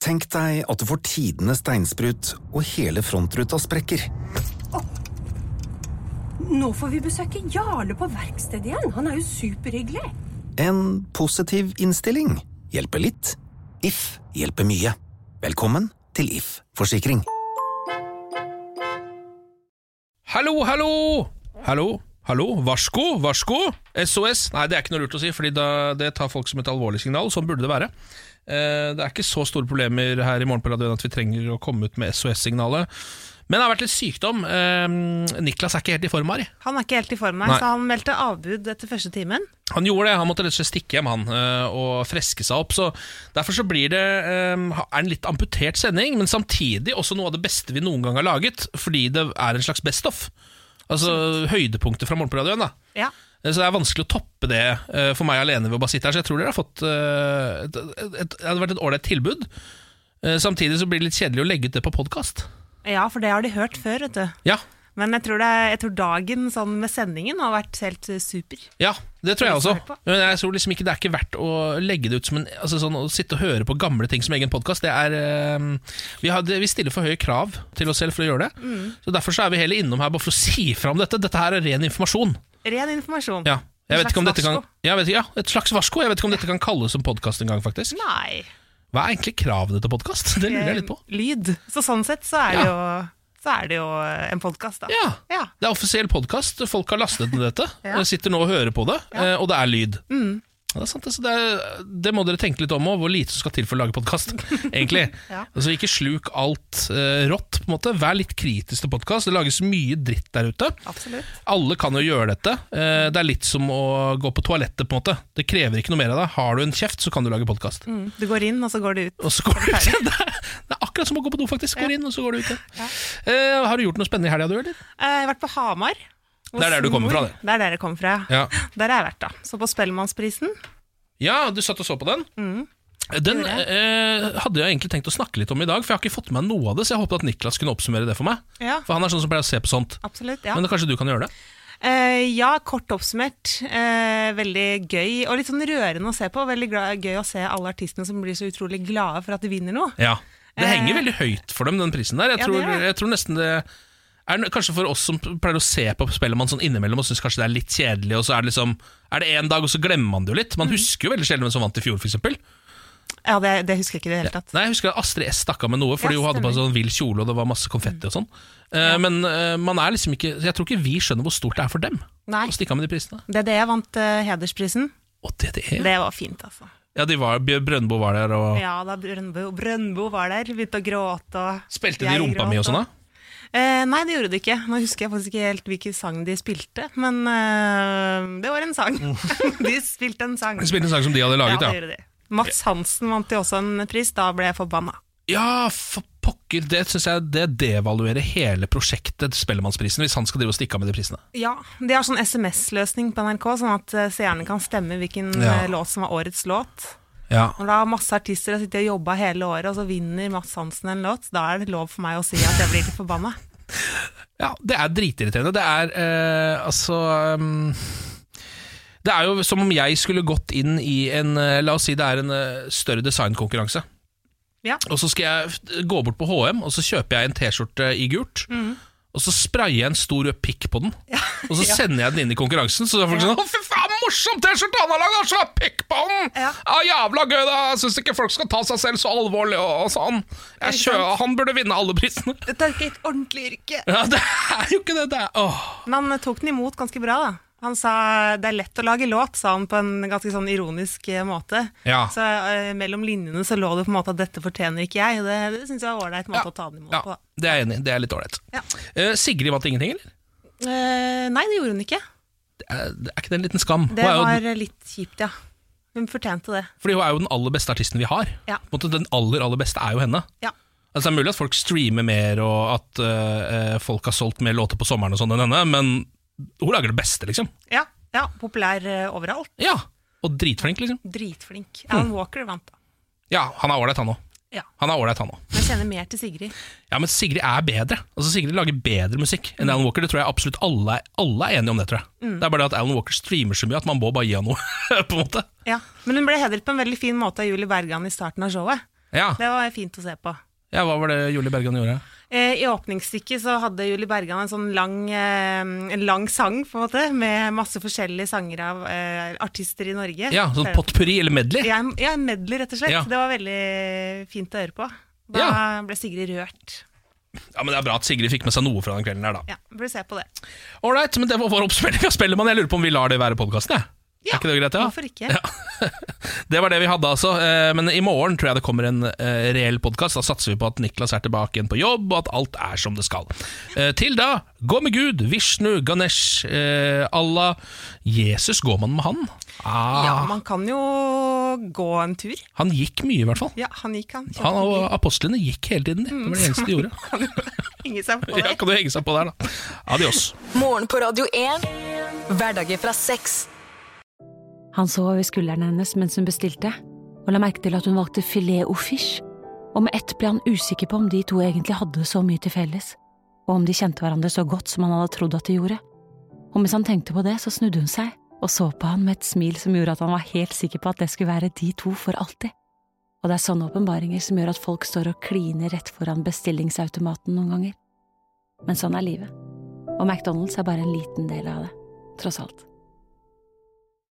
Tenk deg at du får tidenes steinsprut, og hele frontruta sprekker. Nå får vi besøke Jarle på verkstedet igjen. Han jo superhyggelig. En positiv innstilling hjelper litt. If hjelper mye. Velkommen til If Forsikring. Hallo, hallo! Hallo, hallo, varsko, varsko. SOS, nei det ikke noe lurt å si, fordi det tar folk som et alvorlig signal. Sånn burde det være. Det ikke så store problemer her i morgen på radioen at vi trenger å komme ut med SOS-signalet. Men det har vært litt sykdom. Niklas ikke helt i form her. Han ikke helt i form her, så han meldte avbud etter første timen. Han gjorde det, han måtte rett og slett stikke hjem han, og freske seg opp. Så derfor så blir det en litt amputert sending, men samtidig også noe av det beste vi noen gang har laget, fordi det en slags best-of. Altså høydepunkter fra morgen på radioen da. Ja. Så det vanskelig å toppe det for meg alene ved å bare sitte her. Så jeg tror dere har fått det hadde vært et ordentlig tilbud. Samtidig så blir det litt kjedelig å legge ut det på podcast. Ja, for det har de hørt før, vet du. Ja. Men jeg tror dagen sånn med sendingen har vært helt super. Ja, det tror jeg også. Men jeg tror liksom ikke det ikke verdt å legge det ut som sånn, å sitte og høre på gamle ting som egen podcast. Det vi stiller for høye krav til oss selv for å gjøre det. Så derfor så vi heller innom her bare for å si fra om dette. Dette her ren informasjon. Ren informasjon. Ja. Jeg vet ikke om dette kan, et slags varsko. Jeg vet ikke om dette kan kalles som podcast en gang, faktisk. Nei. Hva egentlig kravene til podcast? Det lurer jeg litt på. Lyd. Så sånn sett så det jo en podcast da. Ja. Det offisiell podcast. Folk har lastet ned dette. Sitter nå og hører på det, og det lyd. Ja, det sant, så det må dere tenke litt om også, hvor lite som skal til for å lage podcast, egentlig. Altså ikke sluk alt rått, på en måte. Vær litt kritisk til podcast. Det lages mye dritt der ute. Absolutt. Alle kan jo gjøre dette. Det litt som å gå på toalettet, på en måte. Det krever ikke noe mer av deg. Har du en kjeft, så kan du lage podcast. Du går inn, og så går du ut. Og så går du ut. Det akkurat som å gå på do, faktisk. Går inn, og så går du ut. Har du gjort noe spennende i helgen, du, eller? Jeg har vært på Hamar. Det der du kommer fra, det. Det der jeg kommer fra, ja. Der har jeg vært da. Så på Spellemannsprisen. Ja, du satt og så på den. Den hadde jeg egentlig tenkt å snakke litt om i dag, for jeg har ikke fått med meg noe av det, så jeg håpet at Niklas kunne oppsummere det for meg. Ja. For han sånn som pleier å se på sånt. Absolutt, ja. Men kanskje du kan gjøre det? Ja, kort oppsummert. Veldig gøy, og litt sånn rørende å se på. Veldig gøy å se alle artistene som blir så utrolig glade for at de vinner noe. Ja, det henger veldig høyt for dem, den prisen der. Jeg tror nesten det kanskje for oss som pleier å se på Spellemann sånn innimellom og synes kanskje det litt kjedelig, og så det liksom, det en dag og så glemmer man det jo litt. Man husker jo veldig sjelden hvem som vant i fjor, for eksempel. Ja, det husker jeg ikke det hele tatt. Nei, jeg husker at Astrid S stakk av med noe, fordi hun hadde på sånn vill kjole, og det var masse konfetti og sånn. Men man liksom ikke, jeg tror ikke vi skjønner hvor stort det for dem. Nei. Å stikke av med de prisene. DDE vant hedersprisen. Og DDE? Det var fint, altså. Ja, Brøndbo var der, og... Ja, da Brøndbo var der, begynte å gråte, og... Spilte de rumpa mi og sånn da? Nei, det gjorde de ikke. Nå husker jeg faktisk ikke helt hvilken sang de spilte, men det var en sang. De spilte en sang. De spilte en sang som de hadde laget, ja. Det gjorde de. Mats Hansen vant jo også en pris, da ble jeg forbanna. Ja, for pokker, det synes jeg det devaluerer hele prosjektet Spellemannsprisen, hvis han skal drive og stikke av med de prisene. Ja, de har sånn SMS-løsning på NRK, sånn at seerne kan stemme hvilken låt som var årets låt. Ja. Og da har masse artister som sitter og jobber hele året, og så vinner Mats Hansen en låt. Da det lov for meg å si at jeg blir litt forbanna. Ja, det dritirriterende. Det det jo som om jeg skulle gått inn i en, la oss si det en større designkonkurranse. Ja. Og så skal jeg gå bort på H&M, og så kjøper jeg en t-skjorte i gult, og så sprayer jeg en stor rød pikk på den, og så sender jeg den inn i konkurransen. Så da er folk sånn, fy faen, morsom t-skjorte han har laget, så pikk på den! Ja, jævla gøy da, jeg synes ikke folk skal ta seg selv så alvorlig og sånn. Han burde vinne alle prisene. Dette ikke et ordentlig yrke. Ja, det jo ikke det, Men han tok den imot ganske bra da. Han sa det lett å lage låt, sa han på en ganske sånn ironisk måte. Ja. Så mellom linjene så lå det på en måte at dette fortjener ikke jeg. Det synes jeg var ordentlig måte å ta den imot på. Ja, det jeg enig, det litt ordentlig. Ja. Sigrid vant ingenting, eller? Nei, det gjorde hun ikke. Det ikke det en liten skam? Det var litt kjipt, ja. Hun fortjente det. Fordi hun jo den aller beste artisten vi har. Ja. Den aller beste jo henne. Ja. Altså, det mulig at folk streamer mer, og at folk har solgt mer låter på sommeren og sånn enn henne, men hun lager det beste, liksom. Ja, populær overalt. Ja, og dritflink, liksom. Dritflink. Alan Walker vant da. Ja, han ordentlig, han også. Ja. Han ordentlig, han også. Men jeg kjenner mer til Sigrid. Ja, men Sigrid bedre. Altså, Sigrid lager bedre musikk enn Alan Walker. Det tror jeg absolutt alle enige om det, tror jeg. Det bare det at Alan Walker streamer så mye at man må bare gi han noe, på en måte. Ja, men hun ble hedret på en veldig fin måte av Julie Bergan i starten av showet. Ja. Det var fint å se på. Ja, hva var det Julie Bergan gjorde? I åpningsstykket så hadde Julie Bergan en sånn lang sang på en måte, med masse forskjellige sanger av artister i Norge. Ja, sånn potpourri eller medley? Ja, en medley rett og slett. Ja. Det var veldig fint å høre på. Da ble Sigrid rørt. Ja, men det er bra at Sigrid fikk med seg noe fra den kvelden her da. Ja, burde se på det. Alright, men det var vår oppspilling av Spellemann. Jeg lurer på om vi lar det være podcasten, jeg. Ja, er ikke det greit, ja? Hvorfor ikke? Ja. Det var det vi hadde altså, men i morgen tror jeg det kommer en reell podcast. Da satser vi på at Niklas er tilbake igjen på jobb, og at alt er som det skal. Til da, gå med Gud, Vishnu, Ganesh, Allah, Jesus, går man med han? Ja, man kan jo gå en tur. Han gikk mye i hvert fall. Ja, han Han og apostlene gikk hele tiden, det var det eneste de gjorde. Kan du henge seg på det? Ja, kan du henge seg på der da. Adios. Morgen på Radio 1, hverdager fra 6. Han så over skulderen hennes mens hun bestilte, og la merke til at hun valgte filet au fiche, og med ett ble han usikker på om de to egentlig hadde så mye til felles, og om de kjente hverandre så godt som han hadde trodd at de gjorde. Og mens han tenkte på det, så snudde hun seg, og så på han med et smil som gjorde at han var helt sikker på at det skulle være de to for alltid. Og det er sånne åpenbaringer som gjør at folk står og kliner rett foran bestillingsautomaten noen ganger. Men sånn er livet. Og McDonald's er bare en liten del av det, tross alt.